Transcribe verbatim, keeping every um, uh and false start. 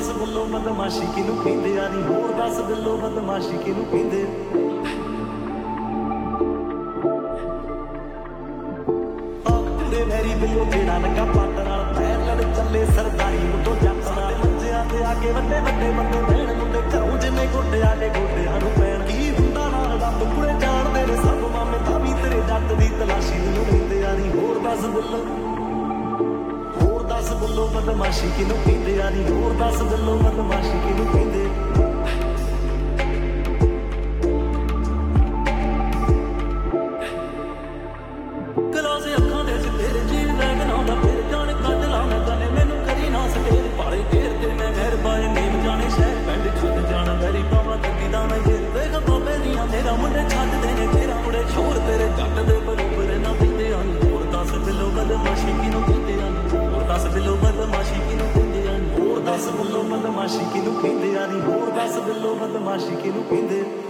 दस बिलो बदमाशी किनू कहंदे आ नी होर दस बिलो बदमाशी किनू कहंदे वैरी बिलो जेड़ा लगा पट नाल पैर लड़ चले सरदारी उतो जट नाल मंजियां ते आके वड्डे वड्डे बंदे बैण मुंडे घरों जिन्ने गोडे आडे गोडियां नूं पैण की हुंदा नाल रब कुड़े जाणदे ने सब मामे तां भी तेरे जट दी तलाशी नूं लैंदे आ नी होर दस बिलो होर दस बिलो बदमाशी किनू कहंदे आ नी होर दस बिलो बदमाशी किनू कहंदे मेरा मुंडे छड्ड देने तेरा मुंडे छोड़ तेरे जट दे बरोबर ना पींदे आ नी होर दस बिलो बदमाशी किनू कहंदे आ नी होर दस बिलो बदमाशी किनू कहंदे आ नी होर दस बिलो बदमाशी किनू कहंदे आ नी होर दस बिलो बदमाशी किनू कहंदे